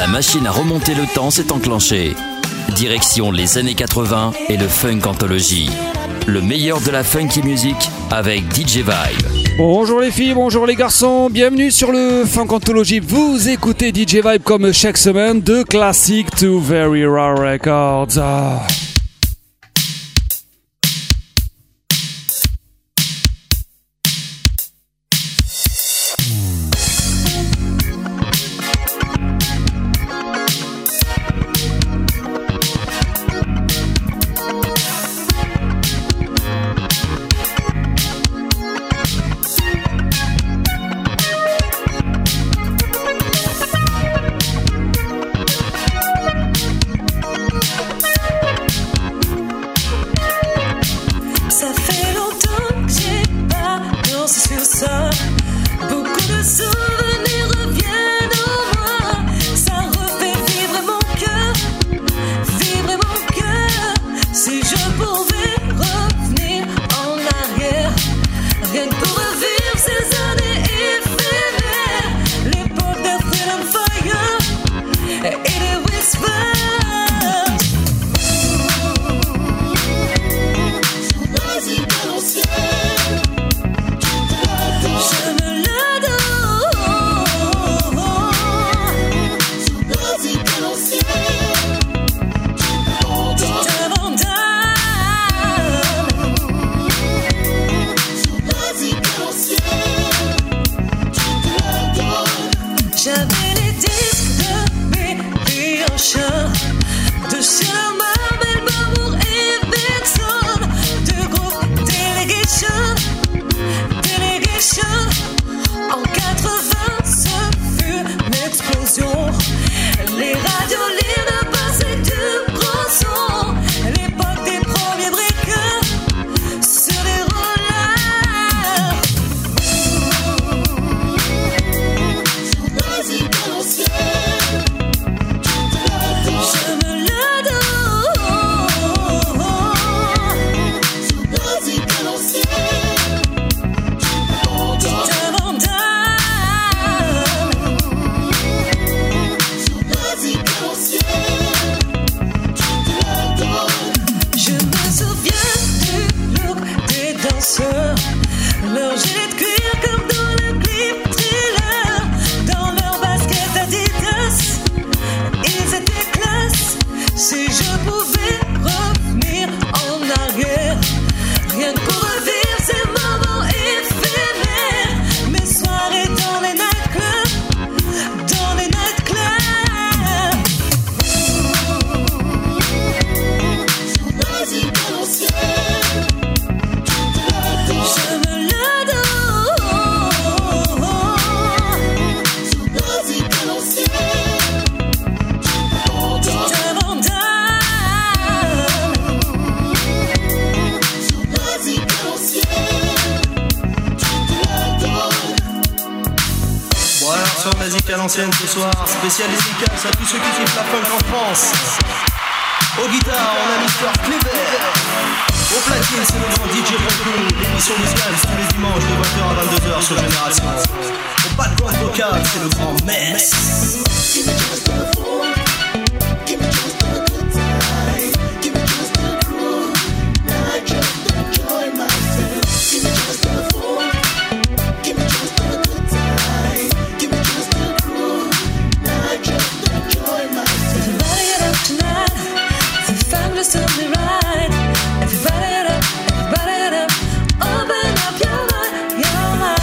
La machine à remonter le temps s'est enclenchée. Direction les années 80 et le Funk Anthology. Le meilleur de la funky music avec DJ Vibe. Bonjour les filles, bonjour les garçons, bienvenue sur le Funk Anthology. Vous écoutez DJ Vibe comme chaque semaine, de classic to very rare records. Ce soir, spécial dédicace à tous ceux qui kiffent la funk en France. Au guitare, on a Mr. Clever. Au platine, c'est le grand DJ Franco. L'émission musicale tous les dimanches de 20h à 22h sur Génération. Au background vocal, c'est le grand Mess.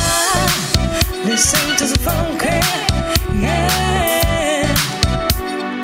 Listen to the funky, yeah.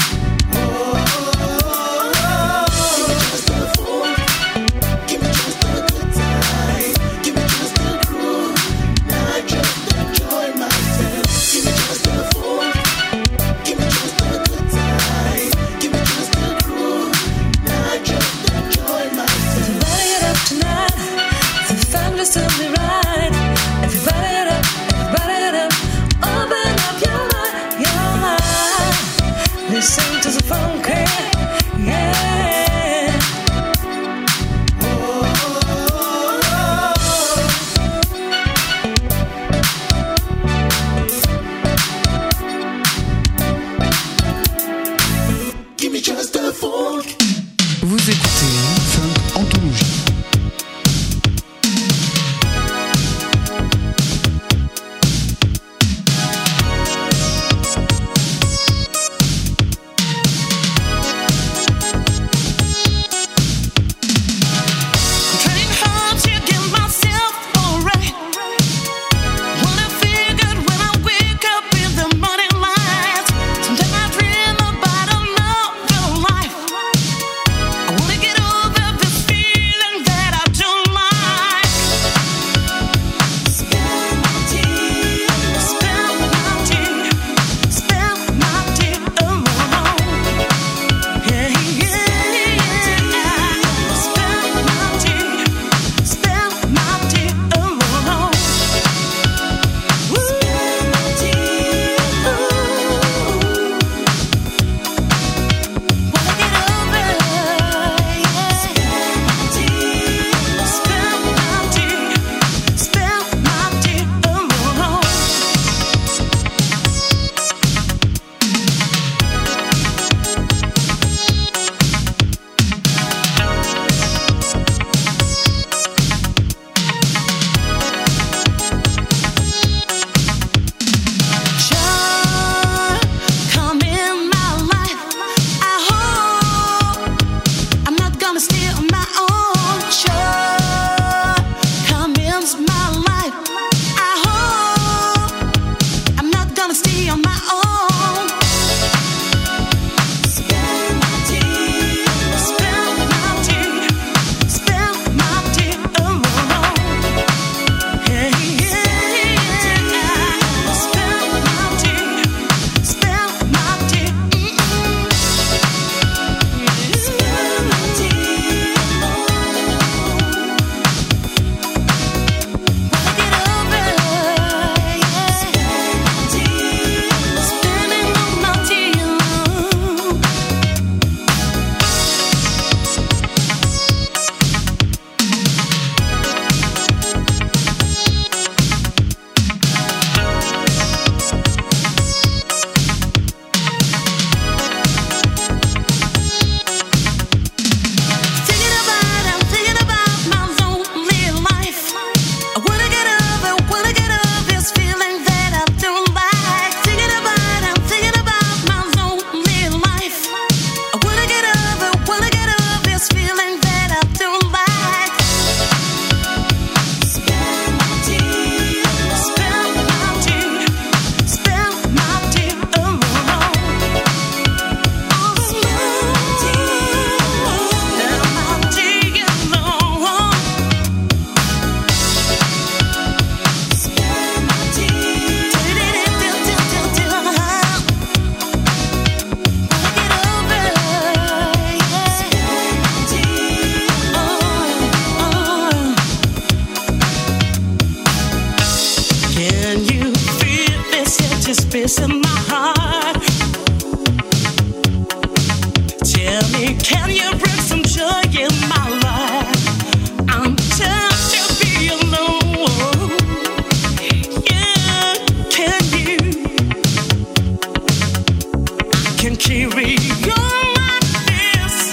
this in my heart. Tell me, can you bring some joy in my life? I'm tired to be alone. Yeah, can you? I can carry on like this.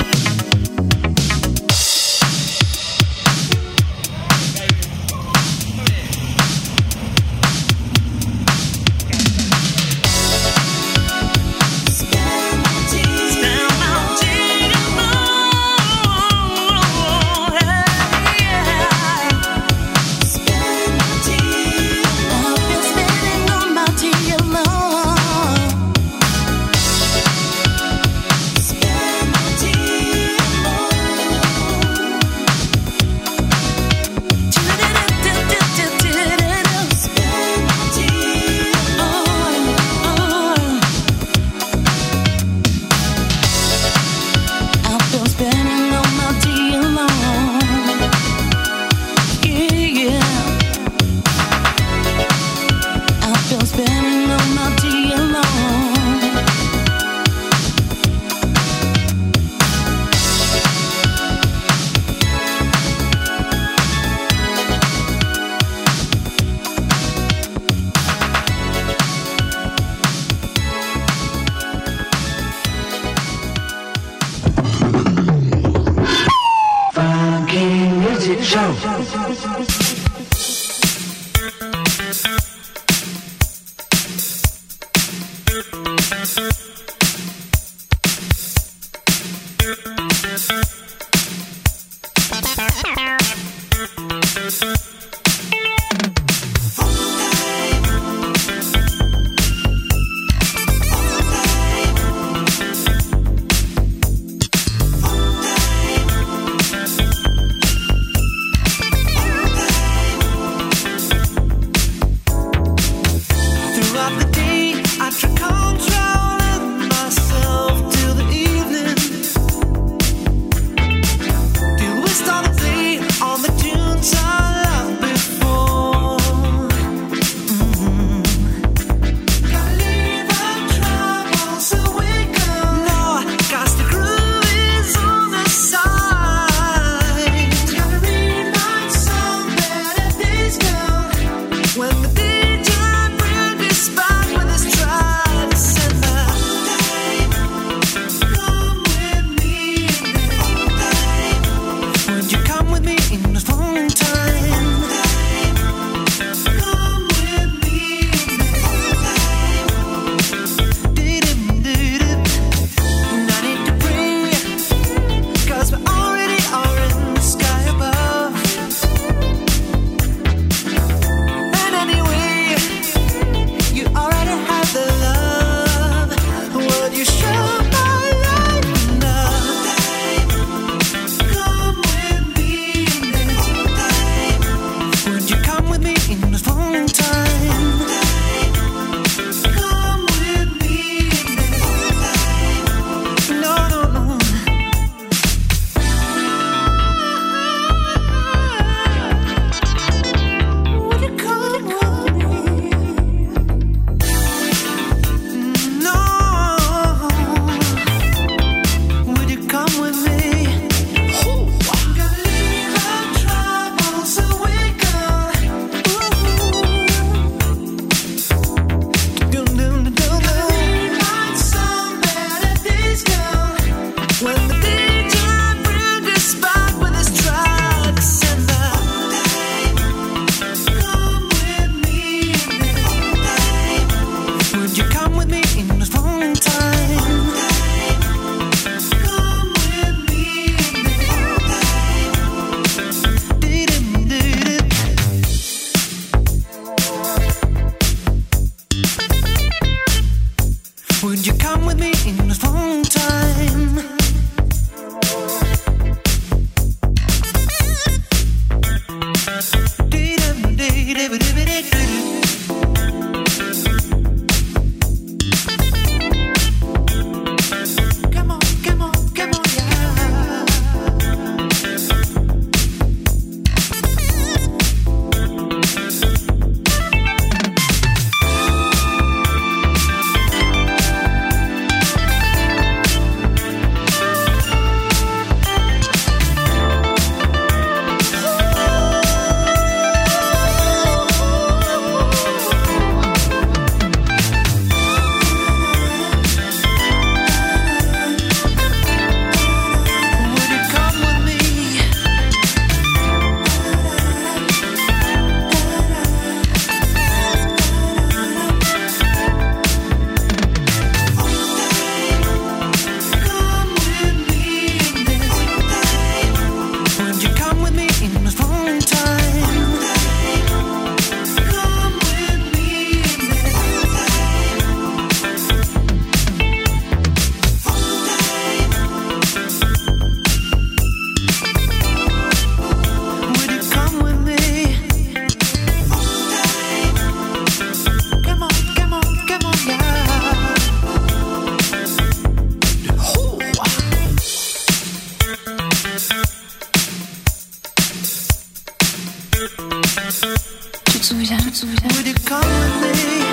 te souviens? Would you come with me?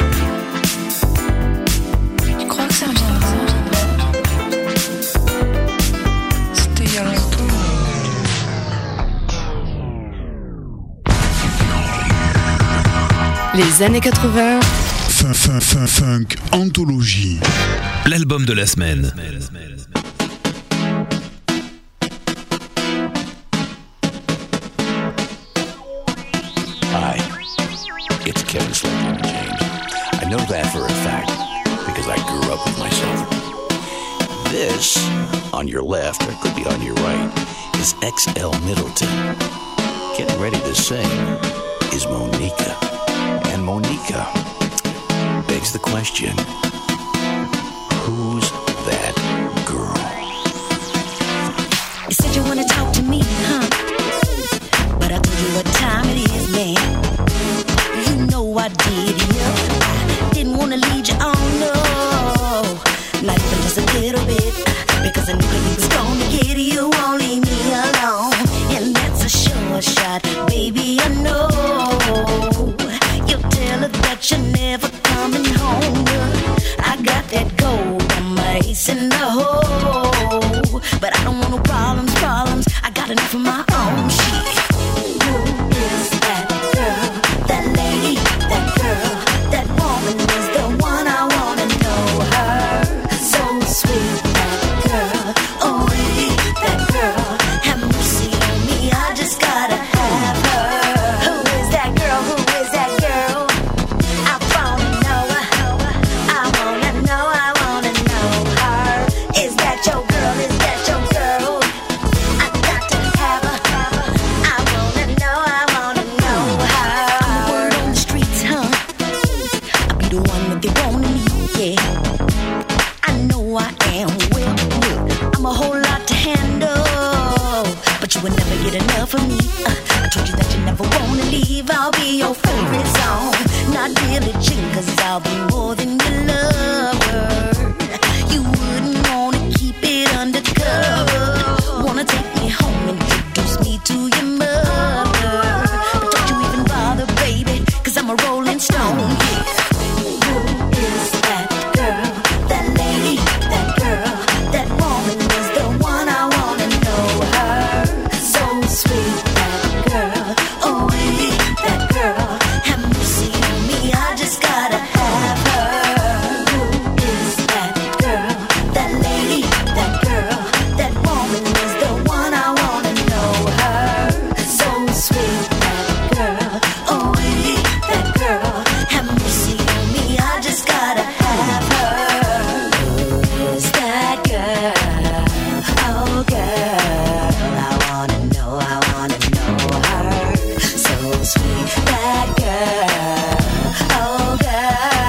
Tu crois que ça reviendra? C'était il y a longtemps. Les années 80. Funk Anthologie. L'album de la semaine. Hi, it's Kevin Sledgehammer James. I know that for a fact because I grew up with myself. This, on your left, or it could be on your right, is XL Middleton. Getting ready to sing is Monica. And Monica begs the question, who's that girl? You said you wanna talk to me, huh? But I told you what time it is, man. You know I did, yeah. I didn't wanna lead you on, no. Not even just a little bit. Because I knew that you was gonna get it. You won't leave me alone. And that's a sure shot, baby, I know. You'll tell her that you're never coming home. I got that gold, I'm a ace in the hole. But I don't want no problems. I got enough of my own shit. Who is that girl? That lady, that girl, that woman is the one I wanna know her. So sweet, that girl. Oh, really, that girl. Have mercy on me, I just gotta have her. Who is that girl? Who is that girl? I wanna know her. I wanna know her. Is that your girl? Is that your girl? I got to have her. I wanna know her. I'm the word on the streets, huh? I'll be the one that they wanna meet, yeah. I know I am, well, look, I'm a whole lot to handle, but you would never get enough of me. I told you that you never wanna leave. I'll be your favorite song, not Billie Jean, 'cause I'll be more than your lover. You wouldn't wanna keep it undercover. Wanna take me home, introduce me to your mother. But don't you even bother, baby, 'cause I'm a rolling stone, yeah. Who is that girl? That lady, that girl, that woman is the one I wanna know her. So sweet, that girl. Oh, really, that girl. Have mercy on me, I just gotta have her. Who is that girl? That lady, that girl, that woman is the one I wanna know her. So sweet, that girl. Oh, really, that girl. Have mercy on me, I just gotta have her. Who is that girl? Oh, girl, I wanna know her. So sweet, that girl. Oh, girl.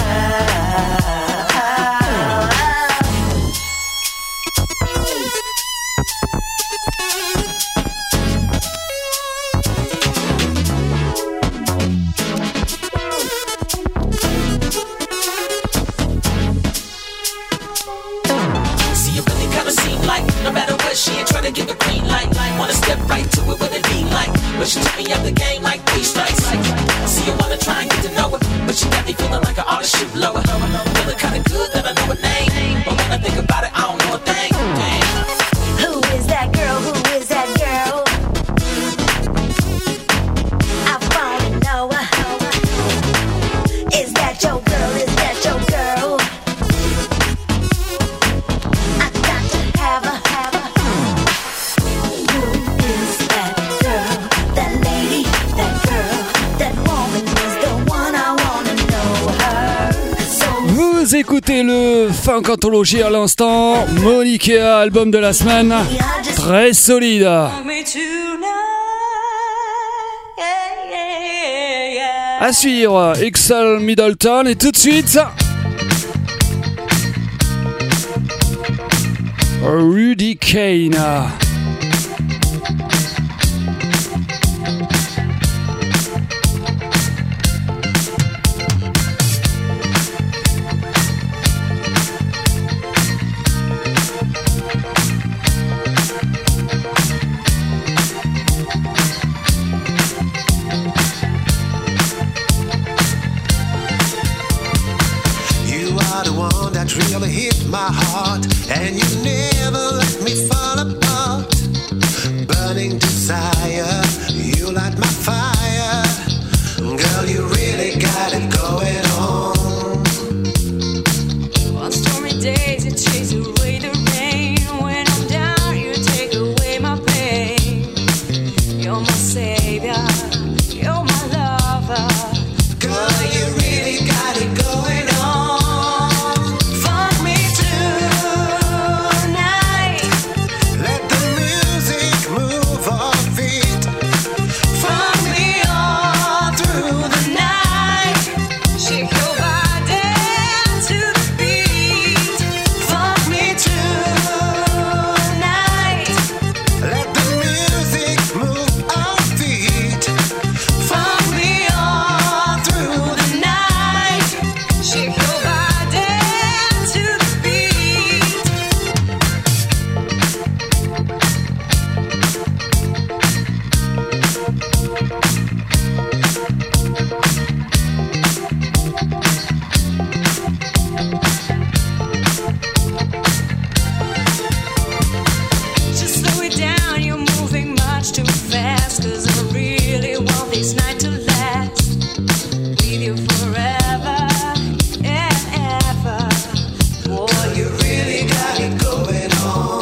See, you really kinda seem like no matter what, she ain't tryna give a green light. Wanna step right to it, what it be like. But she took me up the game like 3 strikes. See, you wanna try and get to know her, but she got me feeling like I ought to shoot lower. Feeling kinda good that I know her name, but when I think about it, I don't know a thing. Damn. Who is that girl? Who is that girl? I wanna know her. Is that your girl? Is that your girl? I got to have her. Who is that girl? That lady, that girl, that woman is the one I wanna know her. So Vous écoutez le Funk Anthologie à l'instant. Monica, album de la semaine. Très solide. À suivre, XL Middleton et tout de suite Rudy Kane. really hit my heart, and you never let me fall apart. Burning desire, you light my fire. Girl, you really got it going on. On stormy days, you chase away the rain. When I'm down, you take away my pain. You're my savior, you're my lover. Girl, you really got it going on. Fuck me tonight. Let the music move our feet. Fuck me all through the night. Shake your body to the beat. Fuck me tonight. Let the music move our feet. Fuck me all through the night. Shake your body to the beat. Just slow it down, you're moving much too fast. 'Cause I really want this night to last. With you forever and ever. Boy, you really got it going on.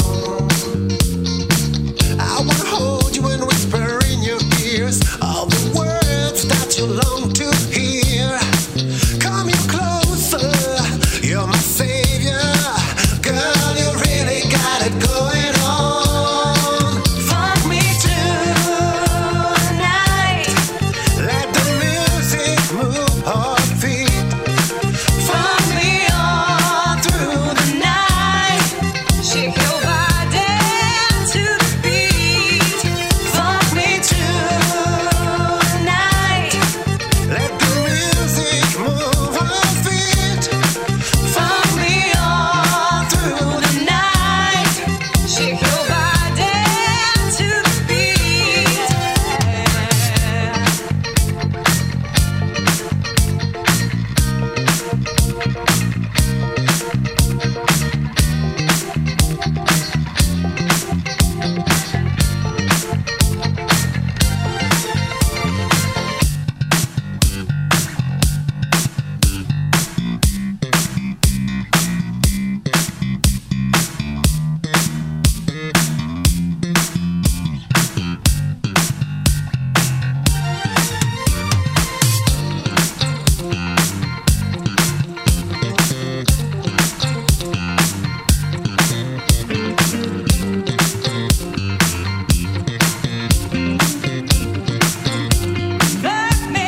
I wanna hold you and whisper in your ears all the words that you long to hear. Come here closer, you're my savior. Girl, you really got it going on. Fuck me tonight. Let the music move our feet. Fuck me all through the night. Shake your body to the beat. Fuck me tonight. Let the music move our feet. Fuck me all through the night. Shake your body to the beat. Fuck me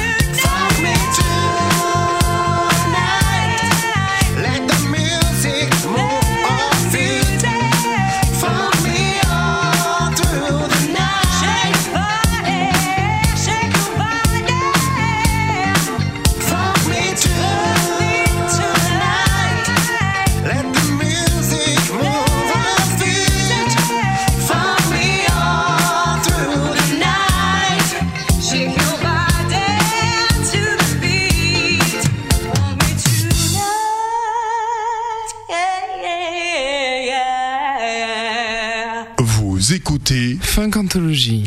tonight. Let the music move our feet. Fuck me all through the night. Shake your body, shake your body. Fuck me tonight. Let the music move our feet. Fuck me all through the night. Shake your body to the beat. Fuck me tonight. Yeah. Vous écoutez Funk Anthology.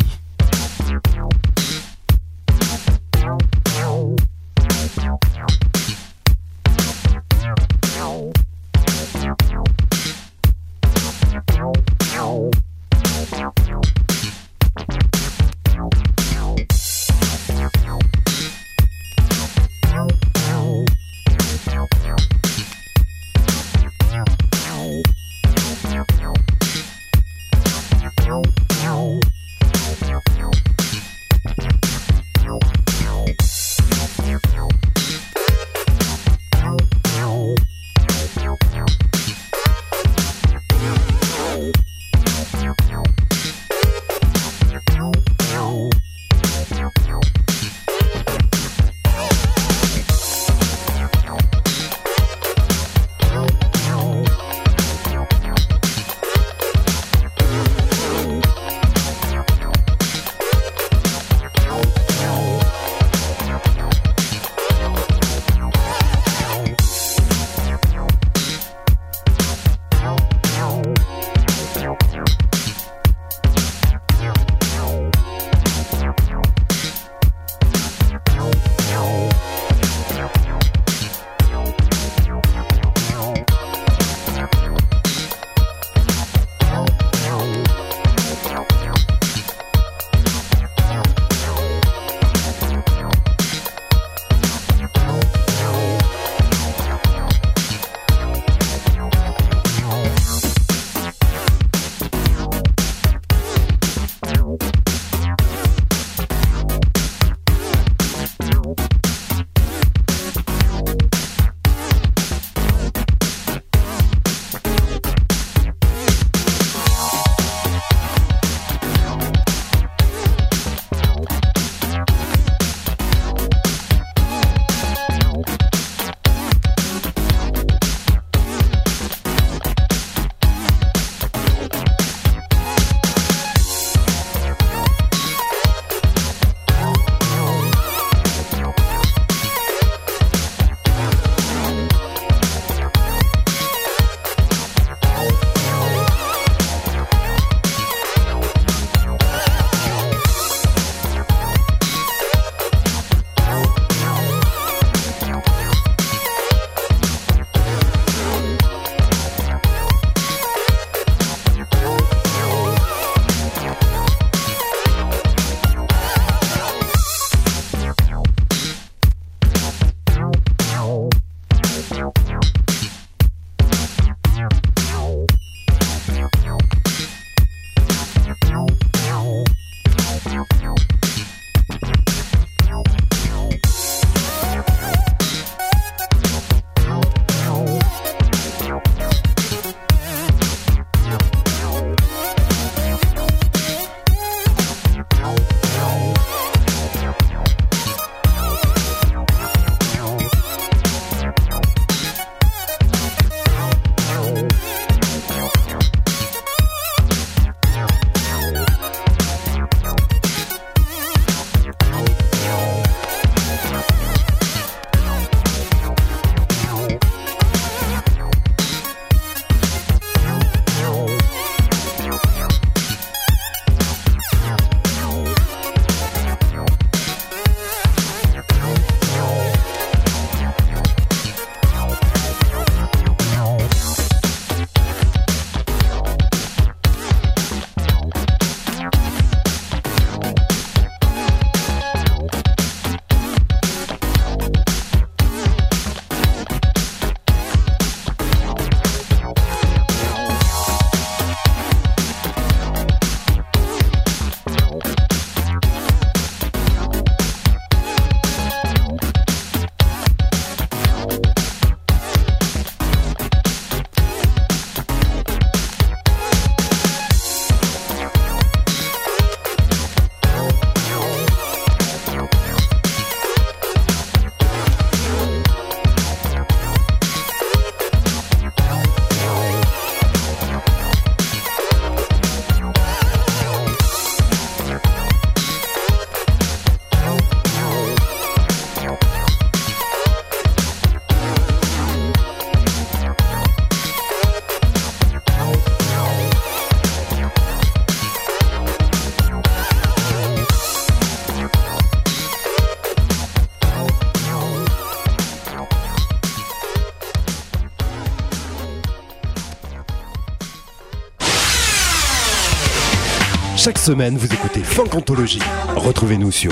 Chaque semaine, vous écoutez Funk Anthology. Retrouvez-nous sur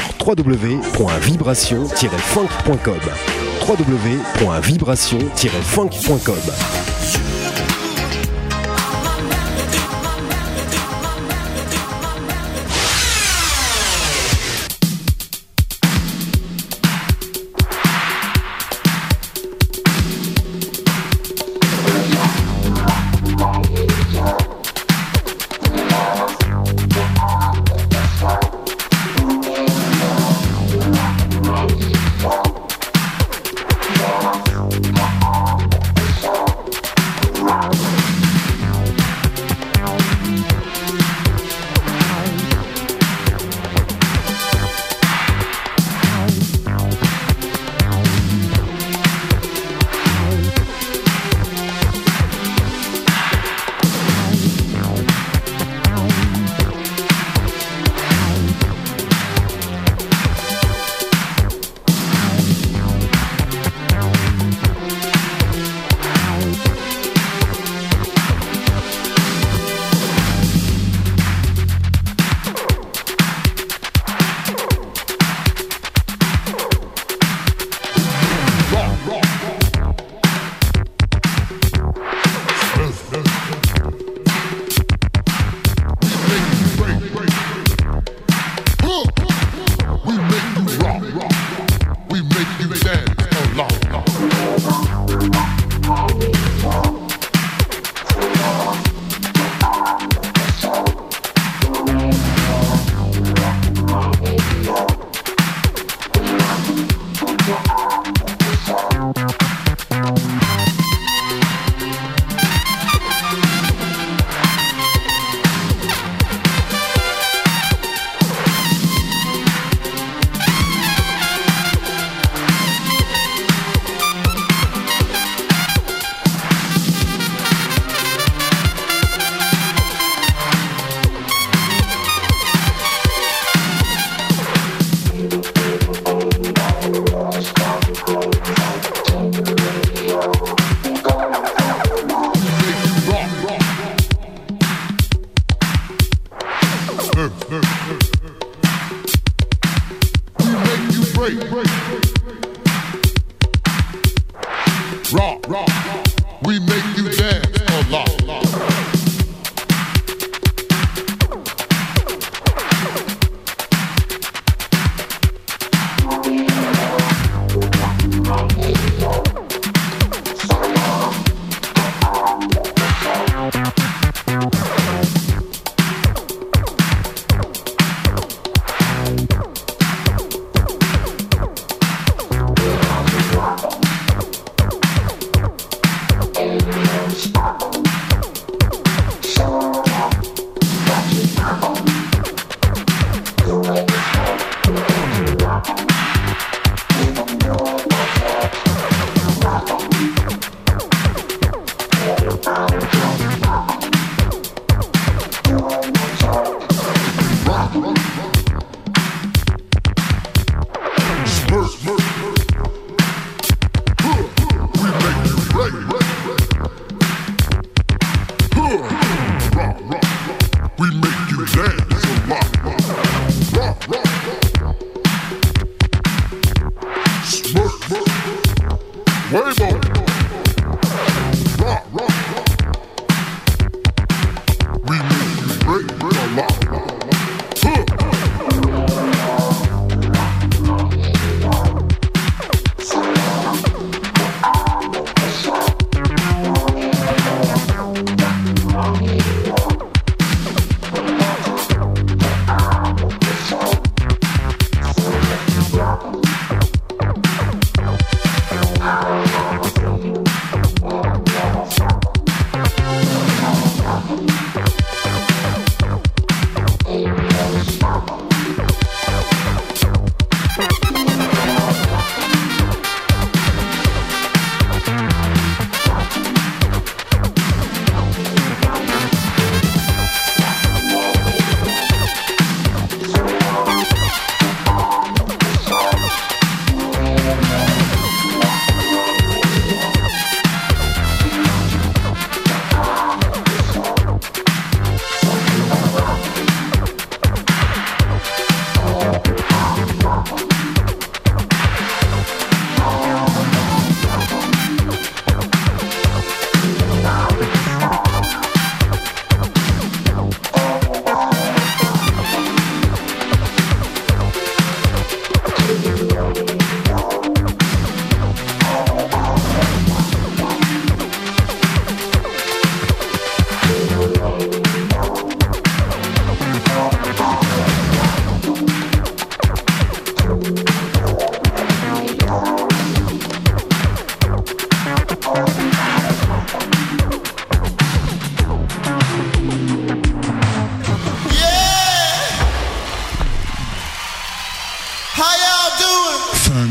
www.vibration-funk.com www.vibration-funk.com.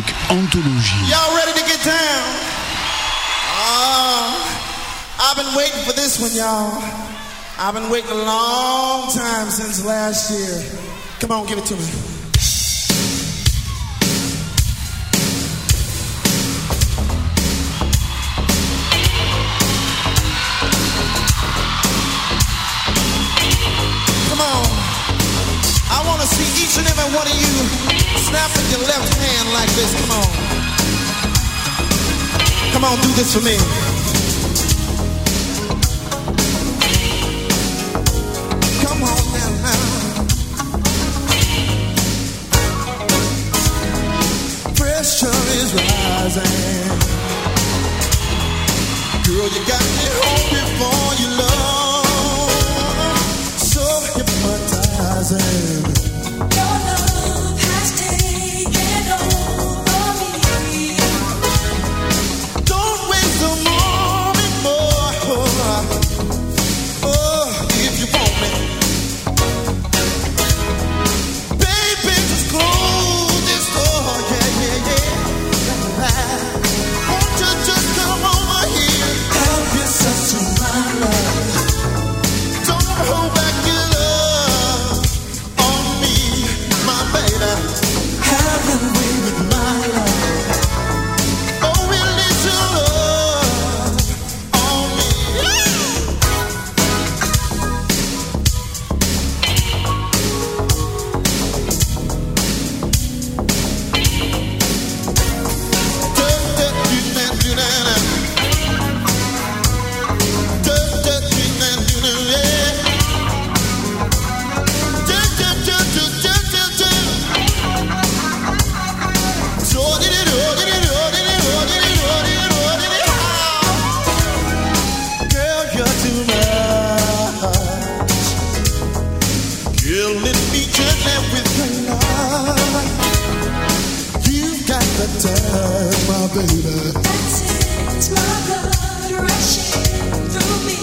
Funk Anthology. Y'all ready to get down? I've been waiting for this one, y'all. I've been waiting a long time since last year. Come on, give it to me. Come on. I want to see each and every one of you snapping your left hand like this. Come on. Come on, do this for me. Come on now. Pressure is rising. Girl, you got me hungry for your love. So hypnotizing. Your love has taken over me. Don't waste a moment more. Oh, if you want me. Baby, just close this door. Yeah, yeah, yeah. Won't you just come over here? Help yourself to my love. Don't hold back your love on me, my baby. Have your way with my love. Oh, release your love on me. Girl, you're too much. Killing me gently with your love. You've got the touch, my baby. That sends my blood rushing through me.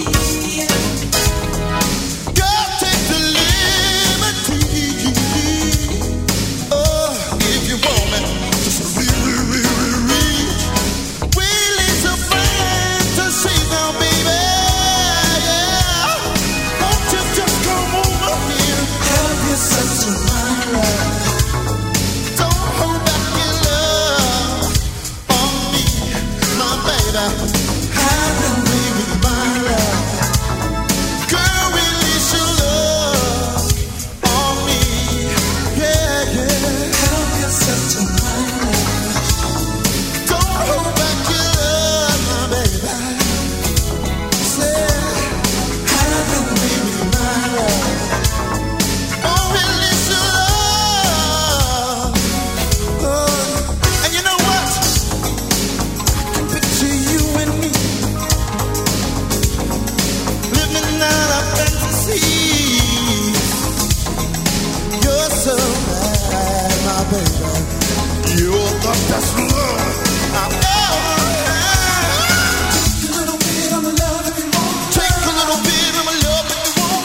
Girl, take the liberty. Oh, if you want me, just reach. Release a fantasy now, baby. Yeah. Won't you just come over here? Help yourself to my love. Don't hold back your love on me, my baby. Have your way with my love. Girl, release your love on me. Yeah, yeah. Help yourself to my love. Don't hold back your love, my baby. Say, have your way with my love. Oh, release your love. Oh, and you know what? I can picture you and me living out a fantasy. You're so bad, my baby. You're the best love I've ever had. Take a little bit of my love if you want. Take a little bit of my love if you want.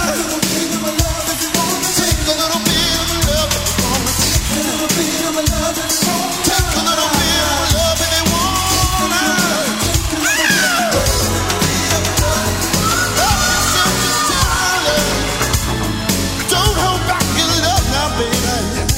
Take a little bit of my love if you want. Take a little bit of my love if you want. Take a little bit of my love if you want. Don't hold back your love now, baby.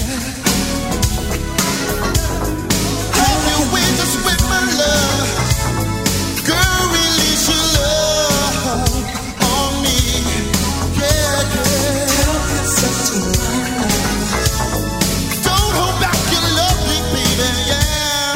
Have your way just with my love. Girl, release your love on me. Yeah, yeah. Help yourself to my love. Don't hold back your love, baby, yeah.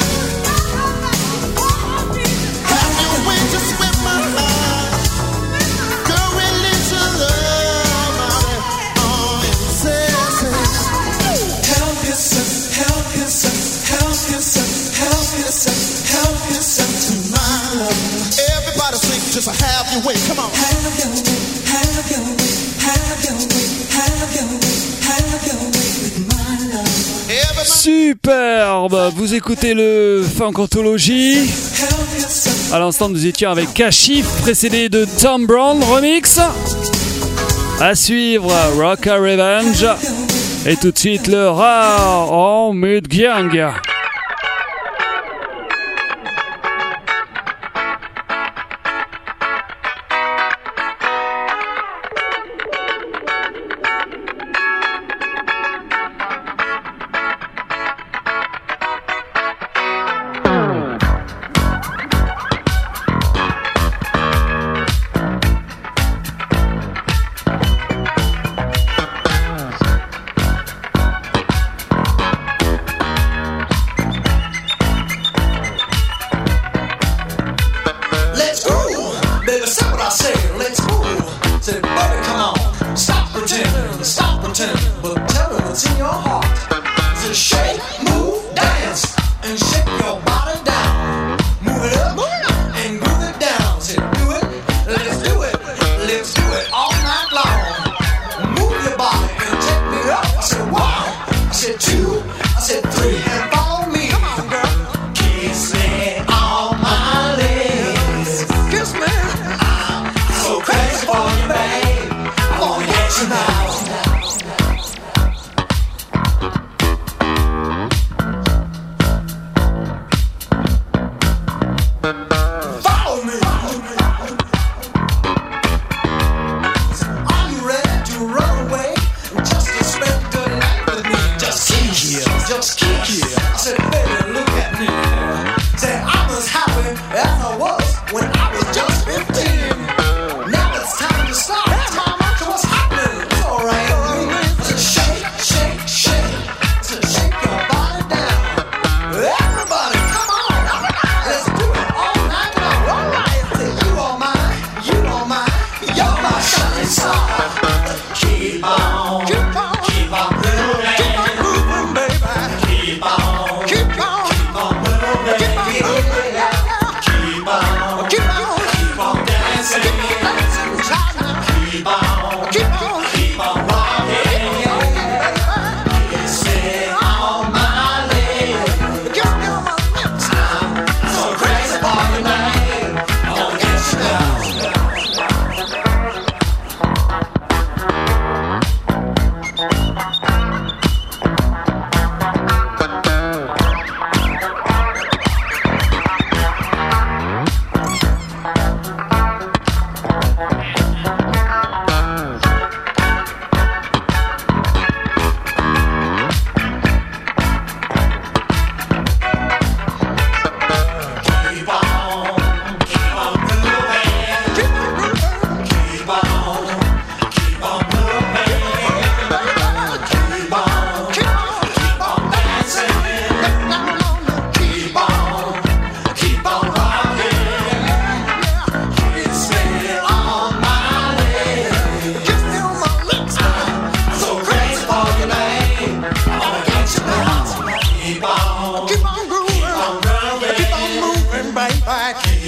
Have your way just with my love. Girl, release your love on me. Say, help yourself, help yourself, help yourself, help yourself, help yourself to my love. Everybody sing, just have your way, come on. Have your way, have your way, have your way, have your way, have your way with my love. Everybody Superbe. Vous écoutez le Funk Anthology. À l'instant, nous étions avec Kashif, précédé de Tom Brown Remix. À suivre, Rocker Revenge. Et tout de suite, le rare en Mid Gang.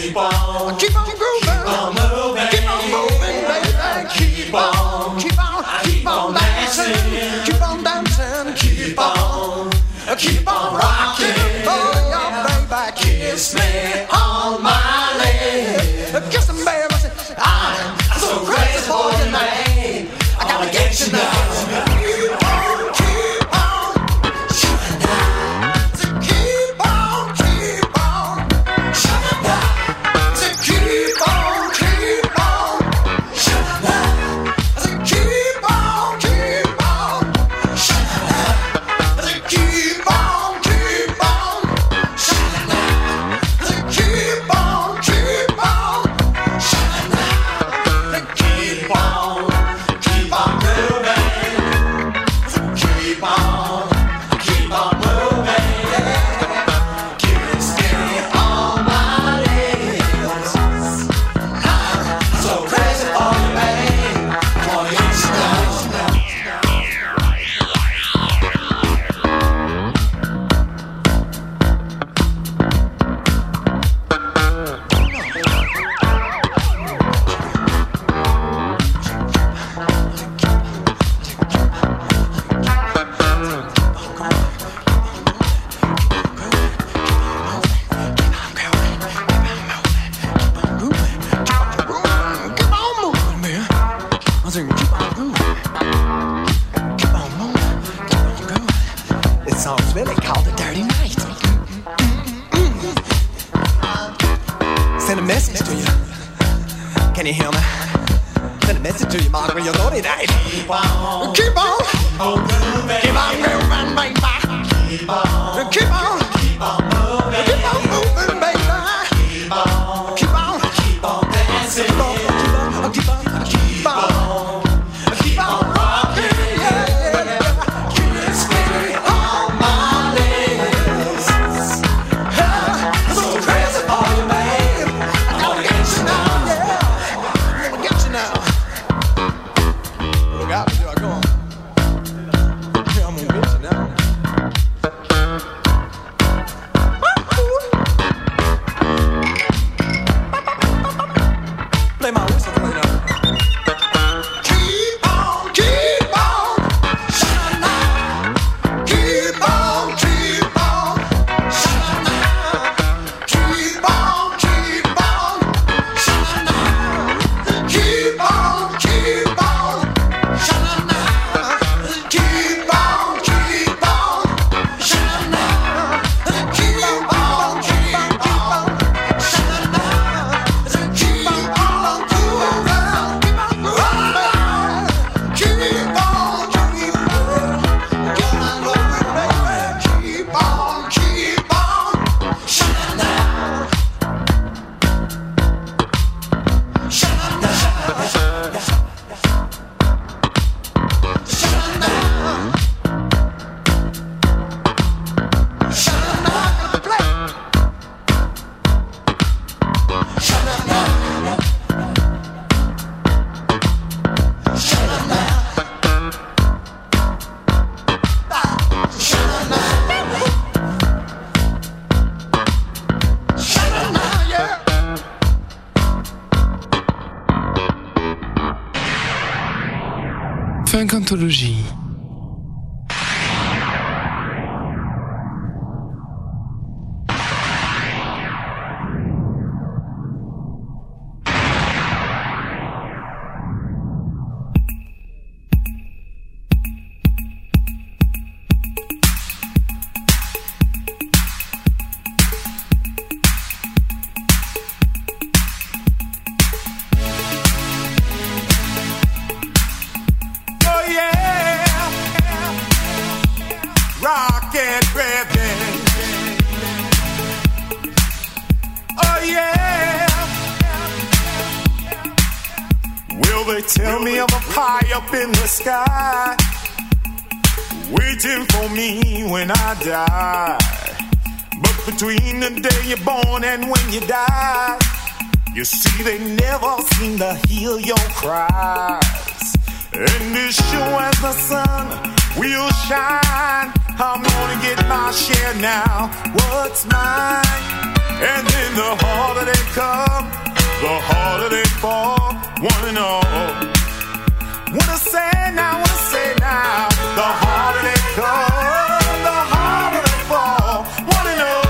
keep on grooving, keep on moving, baby, keep on dancing, keep on dancing, keep on rocking, oh yeah, baby, kiss me on my lips, kiss me, baby, I'm so crazy for you, man, I gotta get you now. Funk Anthologie. Tell me of a pie up in the sky, waiting for me when I die. But between the day you're born and when you die, you see they never seem to heal your cries. And as sure as the sun will shine, I'm gonna get my share now. What's mine And then the holiday come, the holiday fall, one and all. Wanna say now, the holiday come, the holiday fall, one and all.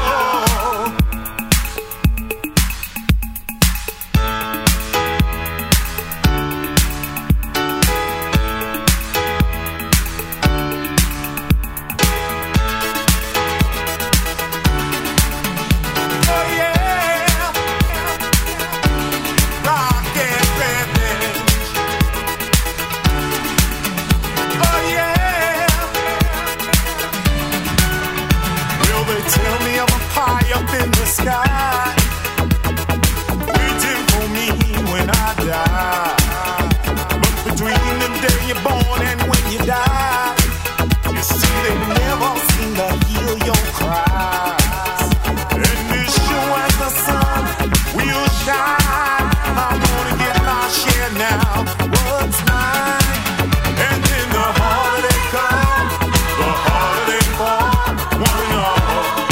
Sky, waiting for me when I die. But between the day you're born and when you die, you see they never seem to heal your cries. And as sure as the sun will shine, I'm gonna get my share now. What's mine? And then the holiday come, the holiday fall, one and all.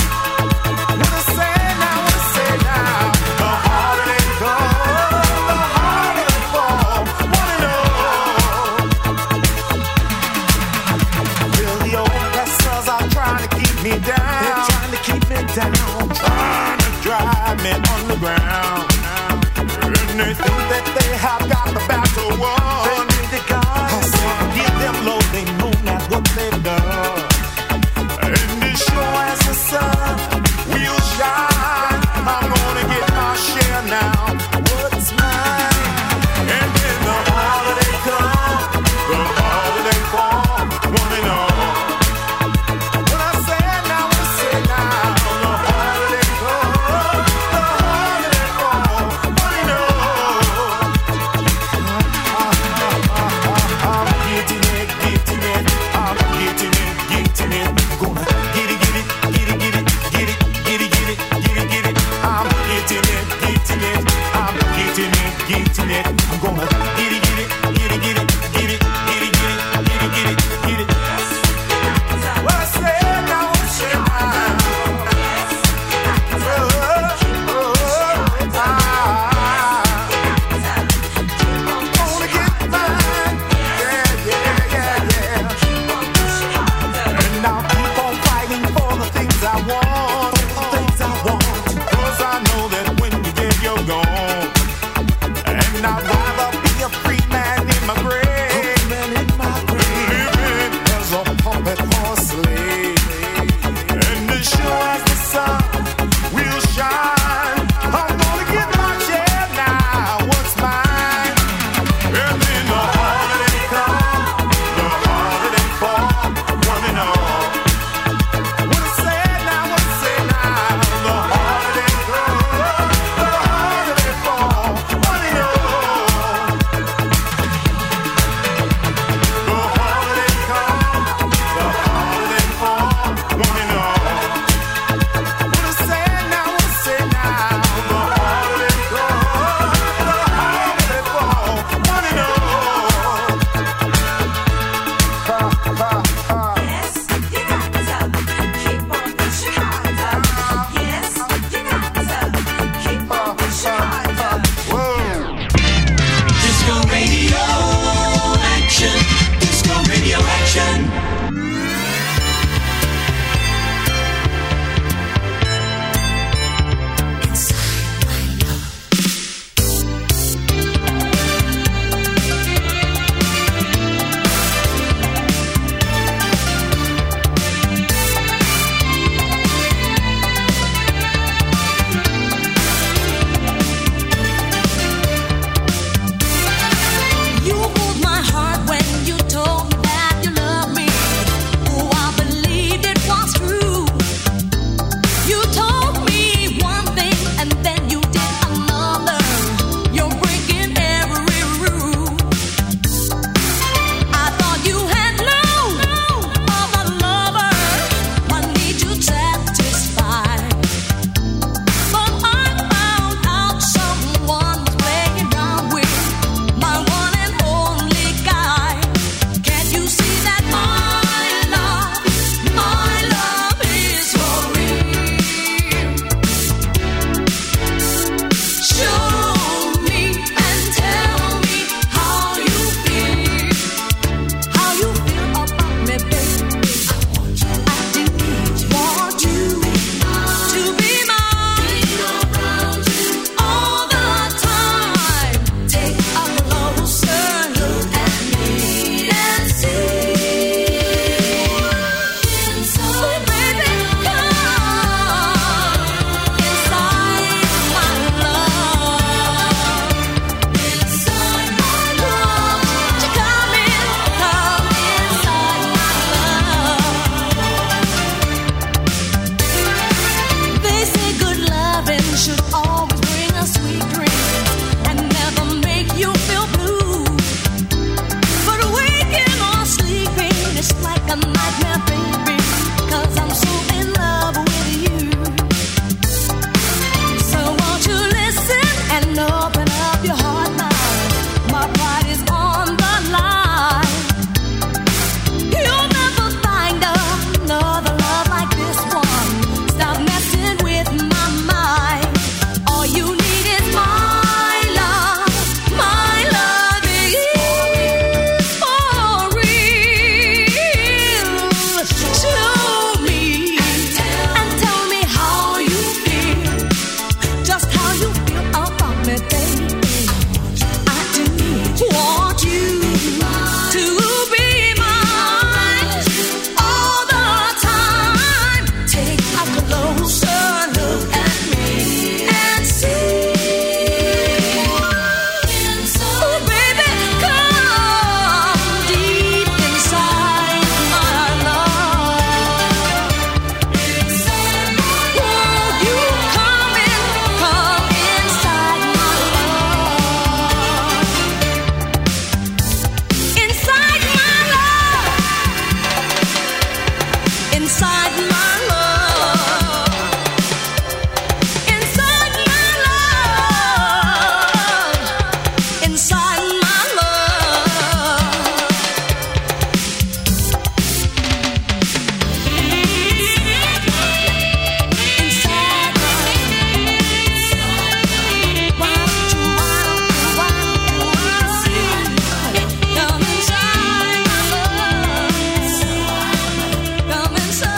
They're trying to keep me down, trying to drive me underground. And they think that they have got the battle won. They need the God. So give them low, they know not what they've done. And as sure as the sun will shine, I'm gonna get my share now. What's mine? And then the holiday come, the holiday fall, one and all. should always bring us sweet dreams and never make you feel blue. But waking or sleeping, it's like a nightmare, baby, 'cause I'm so in love with you. So won't you listen and open up your heart now? My pride is on the line. You'll never find another love like this one. Stop messing with my mind. All you need is my love. My love is for real. Show me and tell me how you feel. Just how you feel about me, baby. I do want you to be mine all the time. Take a closer look at me and see. Oh, baby, come deep inside my love. Won't you come inside my love? Inside my love. Inside my love. Inside my love. Inside my love. Come inside my love. Come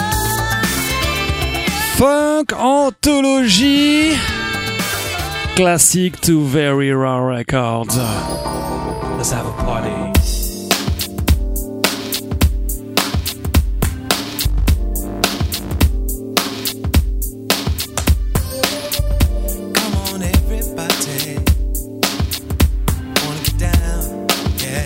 inside. Funk Anthology. Classic to very rare records. Let's have a party. Come on, everybody. Wanna get down, yeah.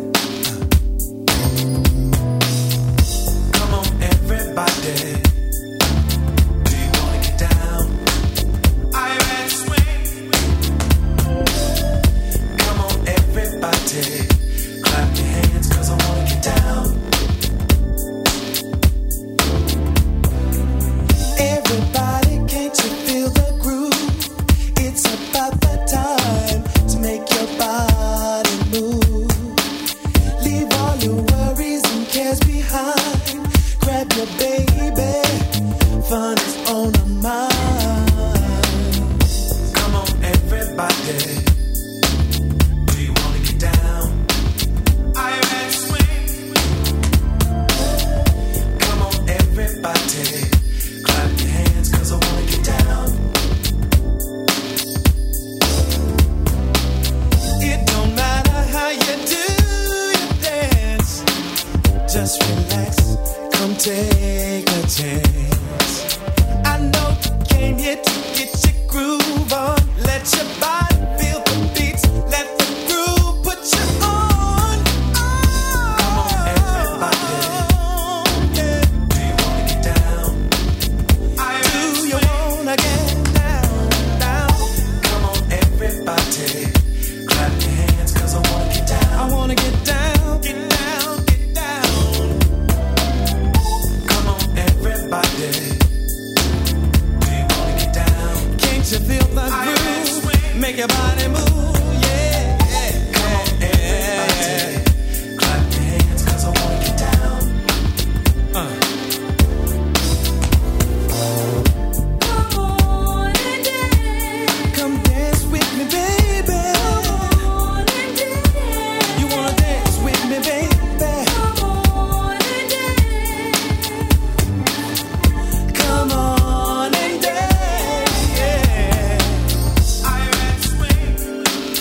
Come on, everybody. Do you wanna get down? Are you ready to swing? Come on, everybody. Clap your hands, 'cause I wanna get down. Everybody, can't you feel the groove? It's about that time to make your body move. Leave all your worries and cares behind. Grab your baby, fun is on our mind. Come on, everybody. Do you wanna get down? Are you ready to swing? Come on, everybody. Clap your hands, 'cause I wanna get down. It don't matter how you do your dance. Just relax, come take a chance. I know you came here to get your groove on. Let your body feel the beats. Let the groove put you on. Come on, everybody. Do you wanna get down? Do you wanna get down, down? Come on, everybody. Clap your hands, 'cause I wanna get down. I wanna get down, get down, get down. Come on, everybody. Do you wanna get down? Can't you feel the groove? Make your body move, yeah, yeah. Come on, everybody. Clap your hands, 'cause I wanna get down. Come dance with me, baby. You wanna dance with me, baby? Come on and dance, yeah. Are you ready to swing?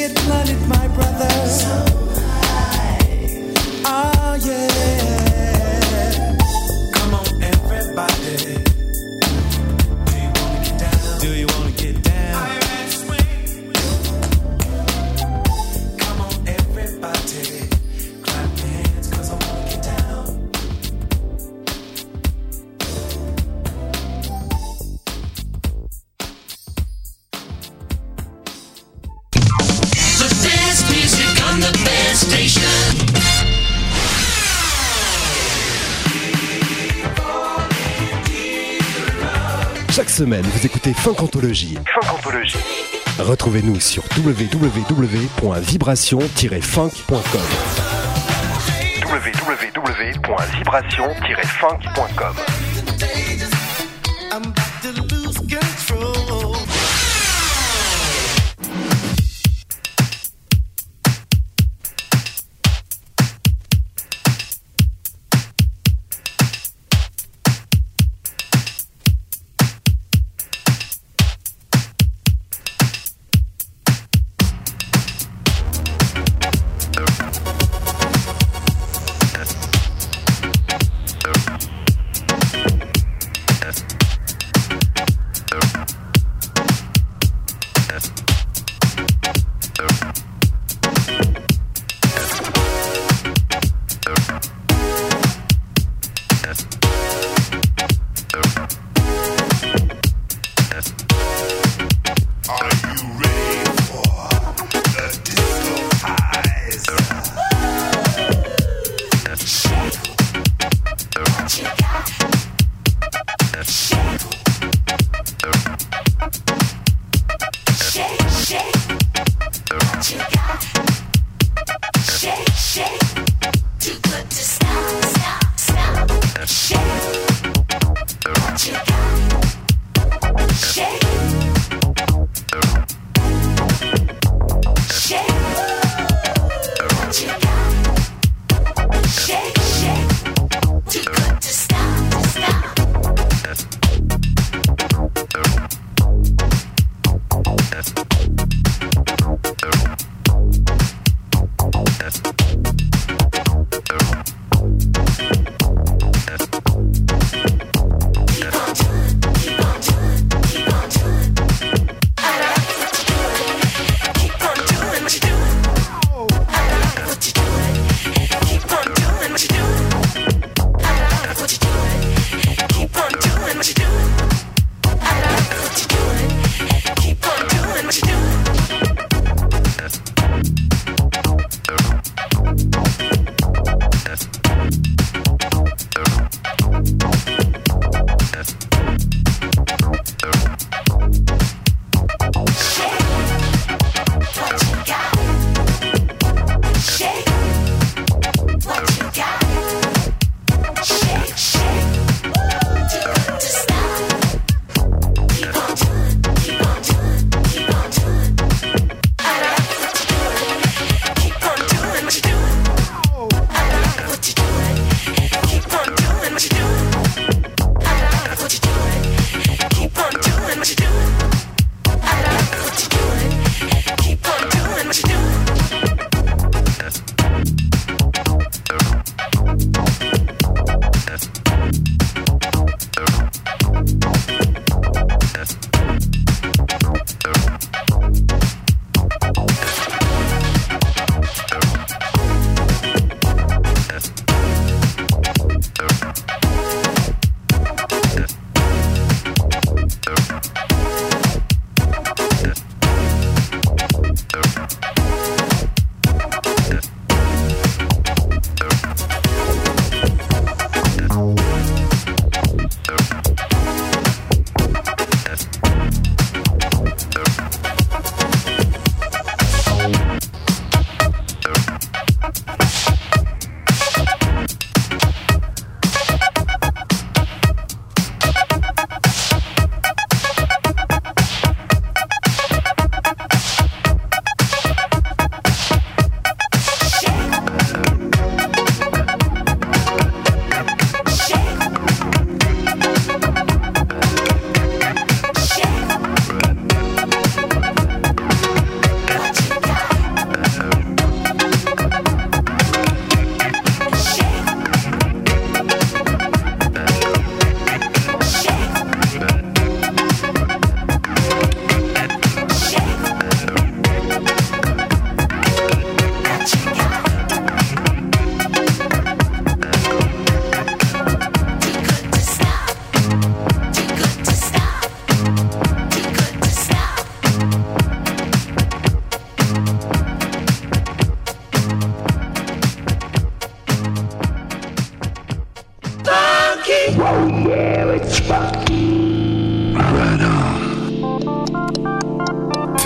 get blinded, my brother. So high. Oh yeah. Come on, everybody. Do you wanna get down? Do you wanna get down? Come on, everybody. Clap your hands, 'cause I wanna get down. The best music on the best station. Chaque semaine, vous écoutez Funk Anthology. Retrouvez-nous sur www.vibration-funk.com. www.vibration-funk.com. I'm about to lose control.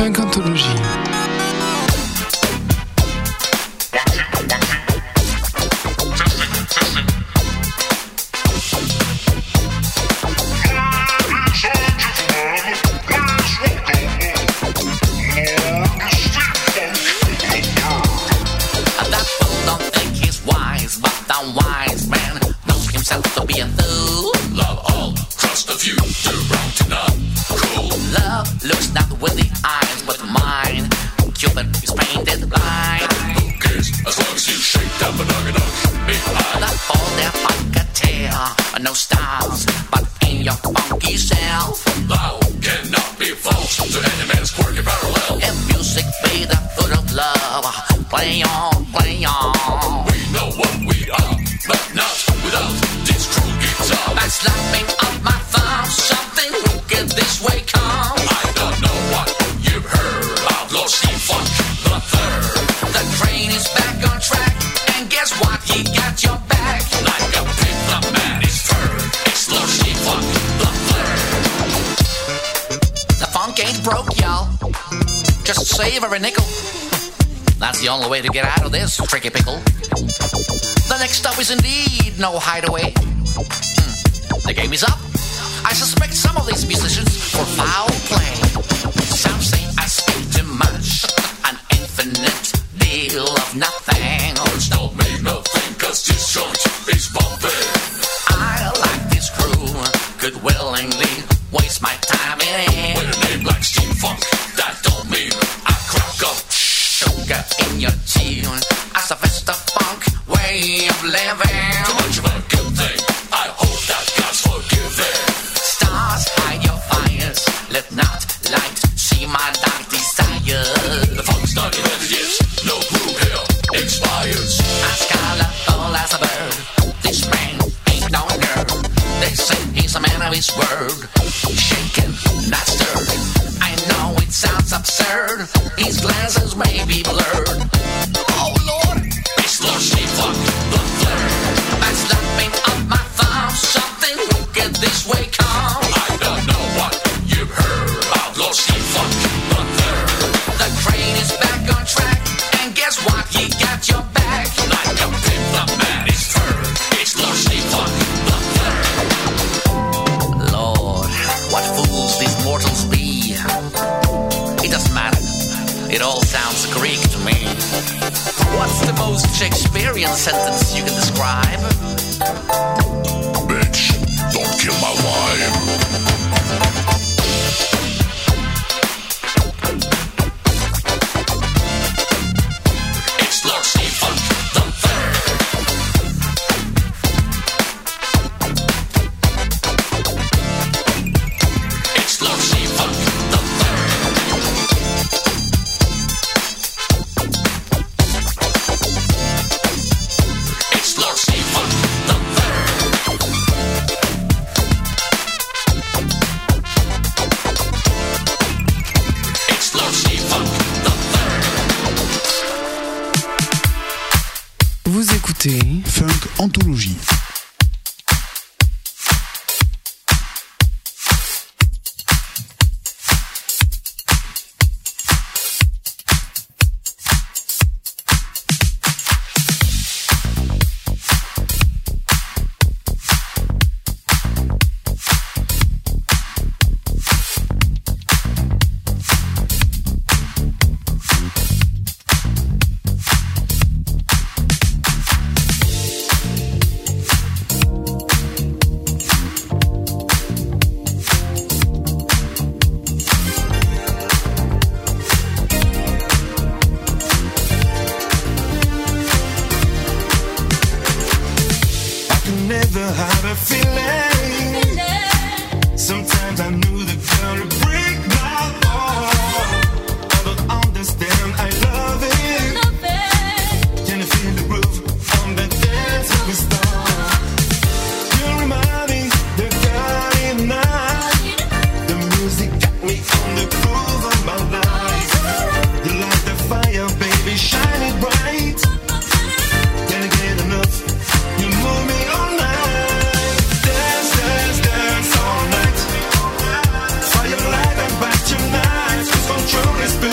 Funkantologie. Wise man knows himself to be a fool. Love all, trust a few, do wrong to none. Cool. Love looks not with the eyes, but the mind. Cupid is painted blind. Who cares as long as you shake that banana behind? Not for their pocket no stars, but in your funky self. Thou cannot be false to any man's quirky parallel. If music be the food of love, play on, play on. We know what we are, but not without this cruel guitar. By slapping up my thumb, something wicked this way come. I don't know what you've heard of Lost Steve Funk the Third. The train is back on track, and guess what? He got your back. Like a pimp, the man is third. It's Lost Steve Funk the Third. The funk ain't broke, y'all. Just save every nickel. That's the only way to get out of this tricky pickle. The next stop is indeed no hideaway. The game is up. I suspect some of these musicians for foul play. Some say I speak too much. An infinite deal of nothing. Words don't mean nothing, cause this joint is bumping. I like this crew, could willingly waste my time in it. With a name like Steve Funk, that don't mean I crack up. Sugar in your tea, as a festa funk way of living. Too much of a good thing, I hope that God's forgiving. Stars, hide your fires, let not light see my dark desires. The funk's 1900 years, no crew here expires. As colorful as a bird, this man ain't no nerd. They say he's a man of his word, shaken, not stirred. I know it sounds absurd, his glances may be blurred. Oh Lord, it's Lord Steve Funk the Third. By slapping up my thumb, something wicked this way come. I don't know what you've heard of Lord Steve Funk the Third. The train is back on track, and guess what? He got your back. Like a pimp, the man is third. It's Lord Steve Funk the Third. Lord, what fools these mortals be. It doesn't matter, it all sounds Greek to me. What's the most Shakespearean sentence you can describe? Bitch, don't kill my wife. It's Lord Steve Funk the Third. It's Lord Steve Funk the Third. It's Lord Steve Funk the Third. It's Lord Steve Funk the Third. Vous écoutez Funk Anthologie. Never had a feeling. Sometimes I knew the girl would break my heart. I don't understand, I love it. Can you feel the groove on the dance of the star? You remind me the guy night. The music got me on the groove of my life. You light the fire, baby, shine it bright. Can't get enough. You move me all night. Dance, dance, dance all night. Fire light and back tonight. Lose control, respect.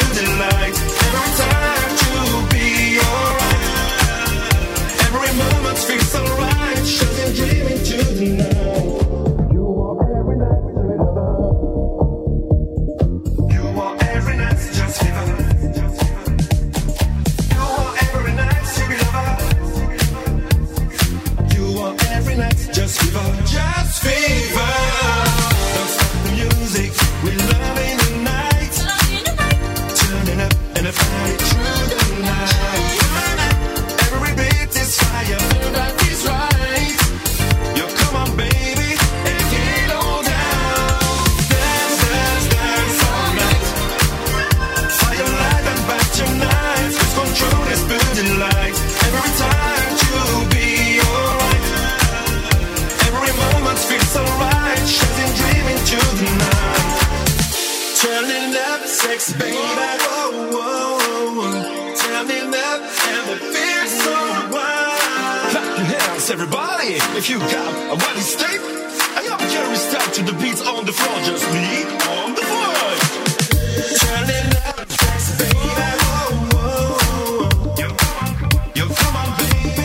sexy baby. Whoa, whoa, whoa. Tell me that and the feel's so wild. Clap your hands, everybody, if you got a body stake. I am curious step to the beats on the floor, just me on the floor. Turn it up, sexy baby. Whoa, whoa, whoa. Yo, come on, baby.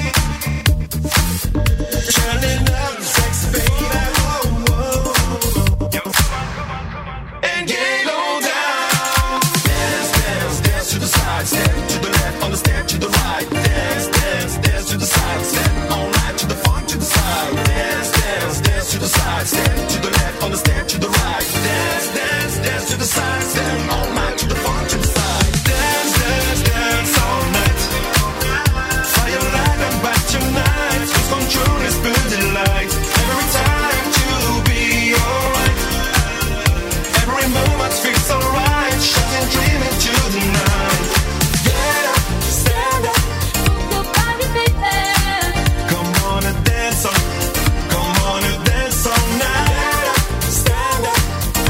Turn it up, sexy baby. Whoa, whoa, whoa. Yo, and get on down. Dance, dance, dance to the side, step to the left, on the step to the right. Dance, dance, dance to the side, step all night to the funk to the side. Dance, dance, dance to the side, step to the left, on the step to the right. Dance, dance, dance to the side, step all night to the funk to the side. Dance, dance, dance all night. Fire light and back tonight. Lose control is building light. Every time to be alright. Every moment feels alright. Shouting, dreaming to the night. Get up, stand up. Move your body, baby. Come on and dance on. Come on and dance all night. Get up, stand up.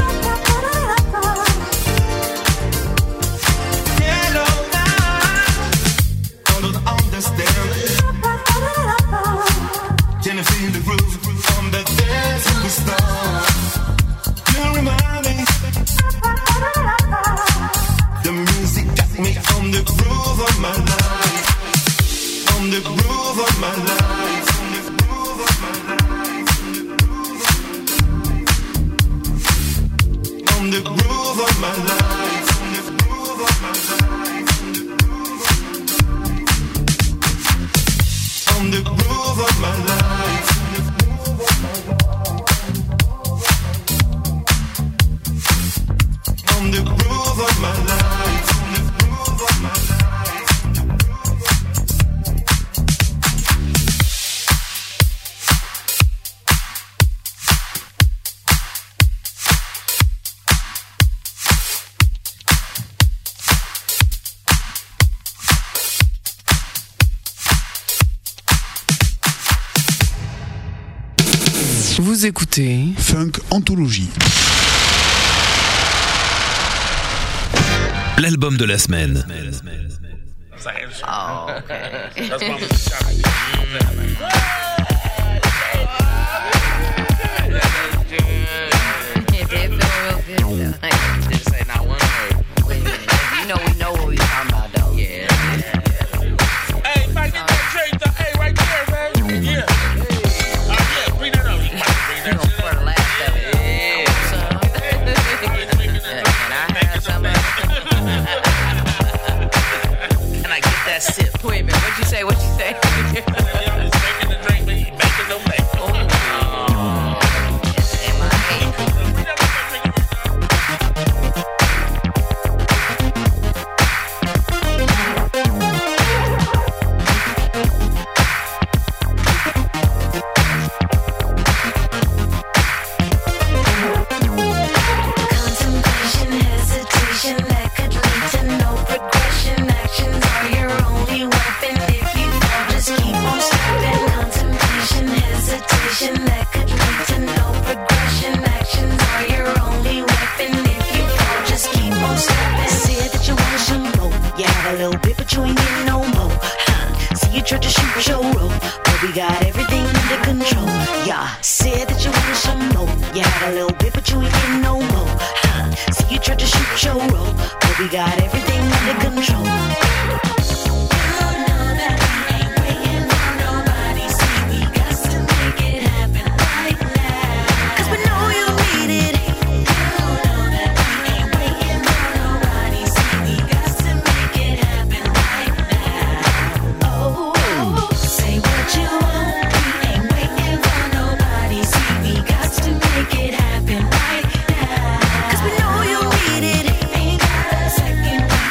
Get on now. Don't understand. Can you feel the groove on the dance we start? You remind me. The music got me on the groove of my life. On the groove of my life. On the groove of my life. On the groove of my life. On the groove of my life. On the groove of my life. On the groove of my life. On the groove of my life. Vous écoutez Funk Anthologie. L'album de la semaine. Oh, okay. That's why I'm just trying to It did feel real good though. Didn't say not one word. Wait a minute. You know we know what we talking about though. Yeah. Hey, Mike, get that drink though. Hey, right there, man. Yeah. Yeah, bring that up. You might bring that shit up. For the last of it. Can I have some of it? Can I get that sip? Wait a minute. What'd you say? What'd you say? I'm just making the drink, but he making no make. Contemplation, hesitation, that could lead to no progression. Actions are your only weapon. If you fall, just keep on stepping. Contemplation, hesitation, that could lead to no progression. Actions are your only weapon. If you fall, just keep on stepping. Said that you want some more. You have a little bit, but you ain't getting no more. See you tried to shoot your rope, but we got everything under control. Yeah, said that you want some more. You had a little bit, but you ain't getting no more. See you tried to shoot your rope, but we got everything under control. Say what you want, we ain't waiting for nobody. See, we got to make it happen right now. 'Cause we know you need it. Ain't got a second.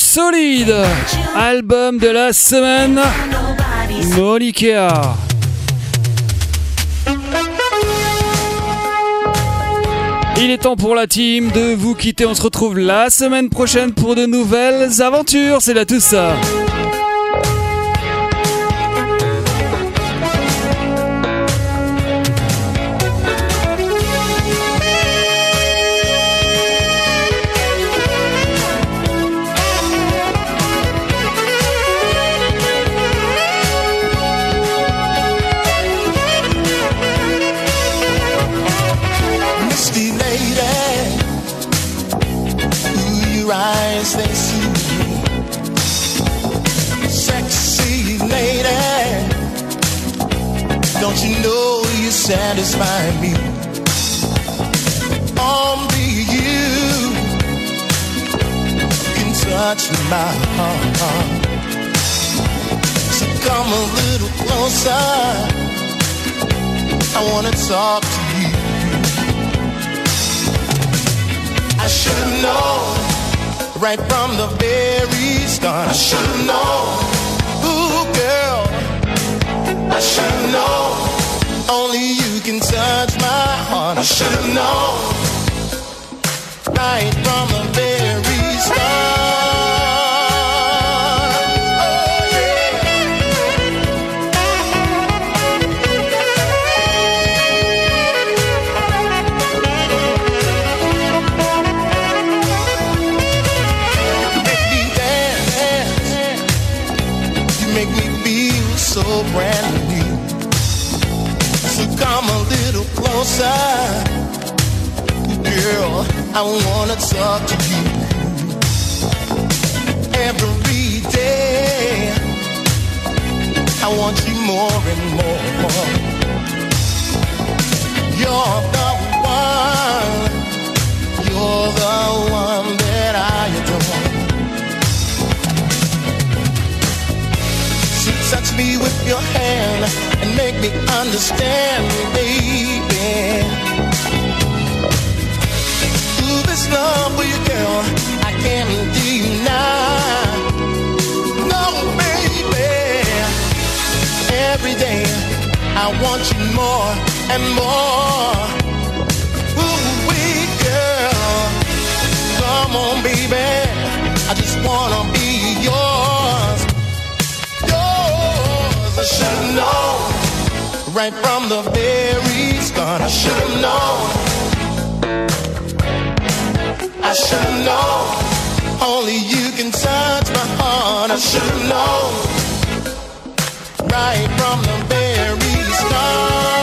solide. Album de la semaine, Monica. Il est temps pour la team de vous quitter. On se retrouve la semaine prochaine pour de nouvelles aventures. C'est là tout ça. Eyes, they see me. Sexy lady, don't you know you satisfy me? Only you can touch my heart. So come a little closer, I wanna talk to you. I should've known right from the very start. I should've known. Ooh, girl, I should've known. Only you can touch my heart. I should've known. Right from the very start. So brand new. So come a little closer, girl, I wanna talk to you. Every day I want you more and more. You're the one that I adore. Touch me with your hand and make me understand, baby. Ooh, this love for you, girl, I can't deny. No, baby. Every day I want you more and more. Ooh, wee, girl, come on, baby. I just wanna be yours. I should've known right from the very start. I should've known. I should've known. Only you can touch my heart. I should've known right from the very start.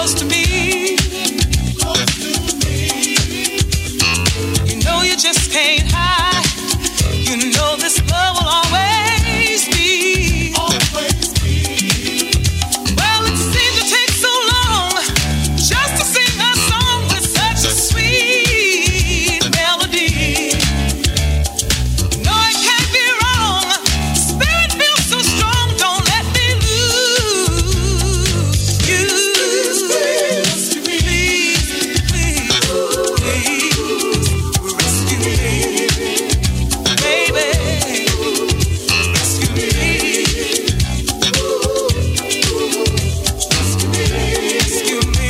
close to me. You know you just can't hide. You know this love will always be. Well, it seemed to take so long just to sing that song with such a sweet melody. No, it can't be wrong. Spirit feels so strong. Don't let me lose you. Please, please, please, rescue me, baby. Rescue me. Rescue me.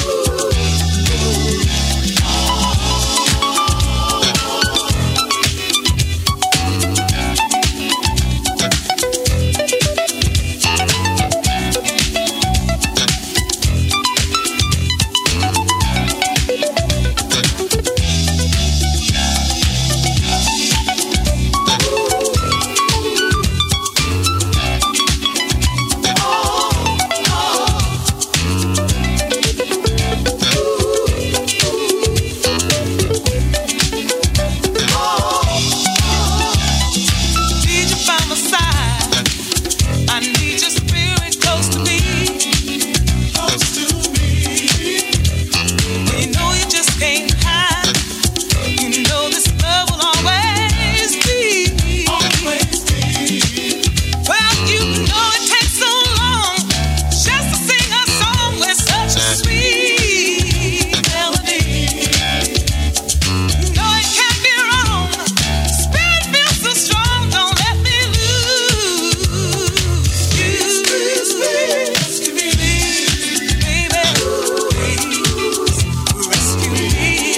Need you by my side. I need your spirit close to me. Close to me. You know you just can't hide. You know this love will always be. Always be. Well, you know it takes so long just to sing a song with such a sweet melody. No, it can't be wrong. Spirit feels so strong. Don't let me lose you. Rescue me, baby. Please, rescue me.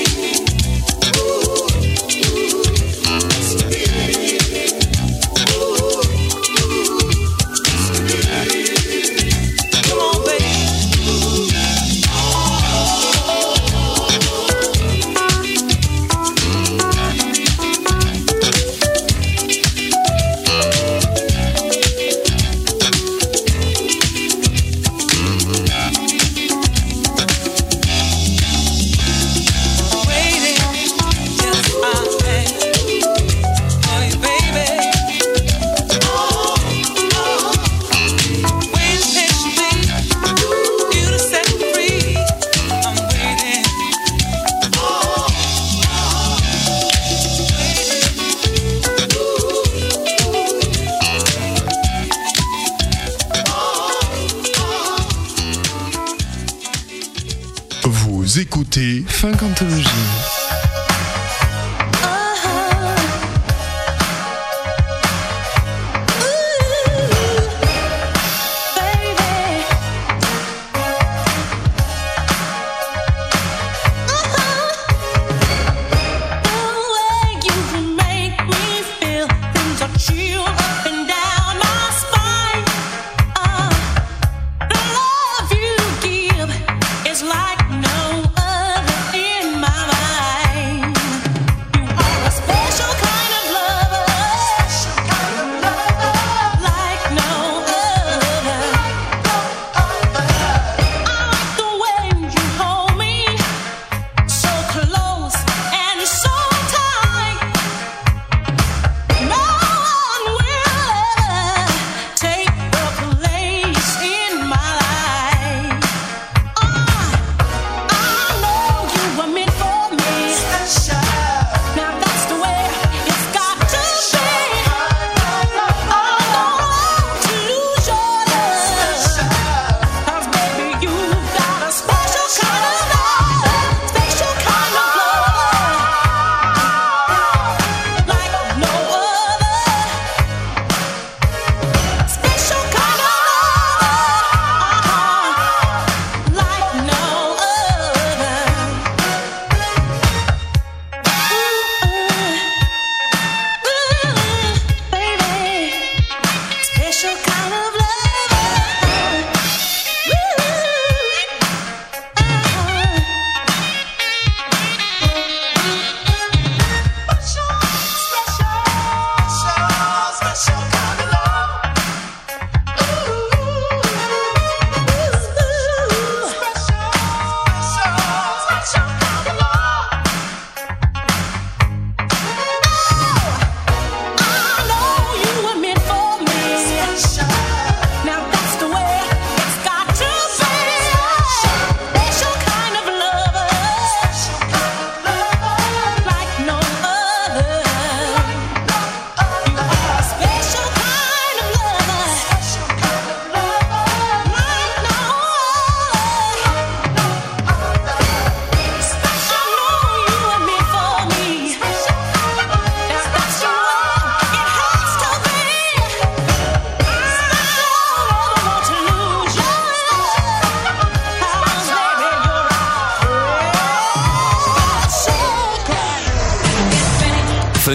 Come on, baby. Waiting, yes I am for you, baby. Waiting patiently, you to set me free. I'm waiting. Vous écoutez Funk Anthology. It's like no other in my mind.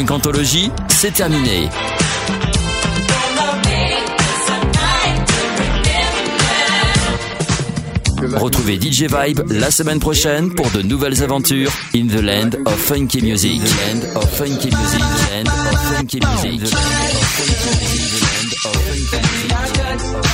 Funk Anthology, c'est terminé. Retrouvez DJ Vibe la semaine prochaine pour de nouvelles aventures in the land of funky music. Land of funky music. Land of funky music. Land of funky music.